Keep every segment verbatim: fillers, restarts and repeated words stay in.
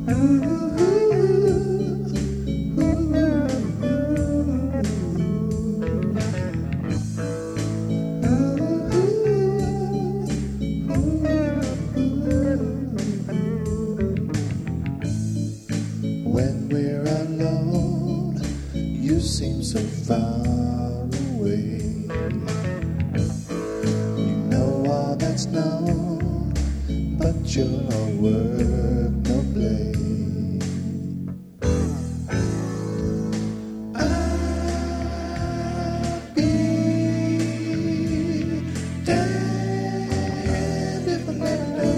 When we're alone, you seem so far away. You know all that's known, but you're all work, no play. I'd be damned if I let go.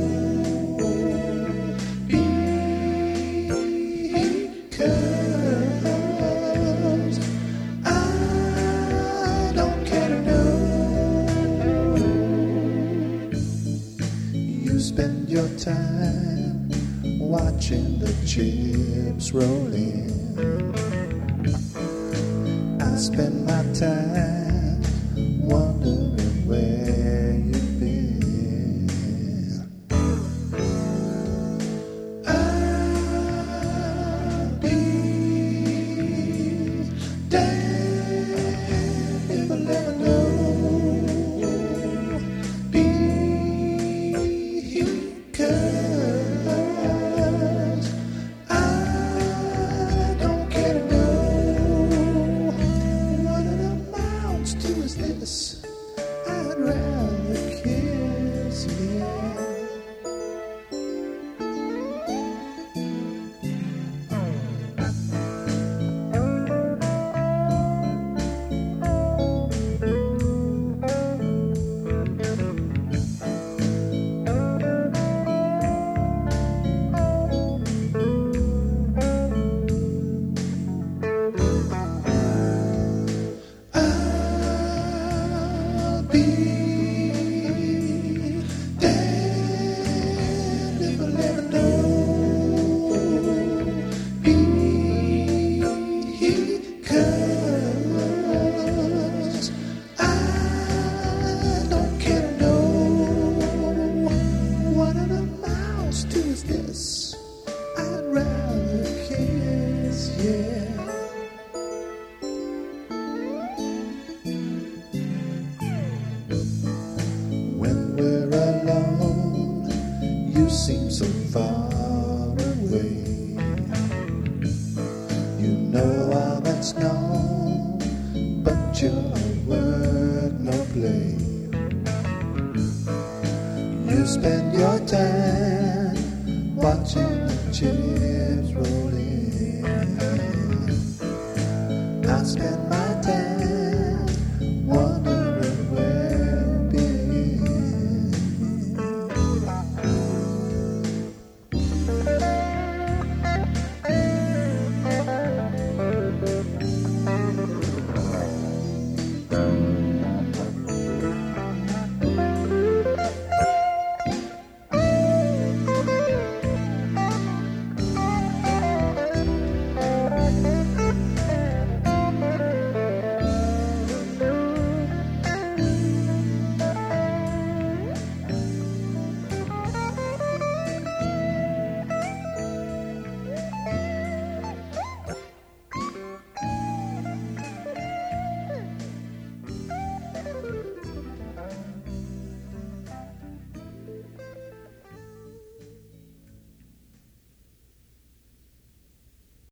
Because I don't care to know. You spend your time watching the chips roll in. I spend my time wondering where you've been. I'd be damned if I let her know. Because I don't care to know. What it amounts to is this: I'd rather kiss, yeah. I'll be damned if I let her know. Because I don't care to know. What it amounts to is this: I'd rather kiss, yeah. When we're alone, you seem so far away. You know all that's known, but you're work, no play. You spend your time watching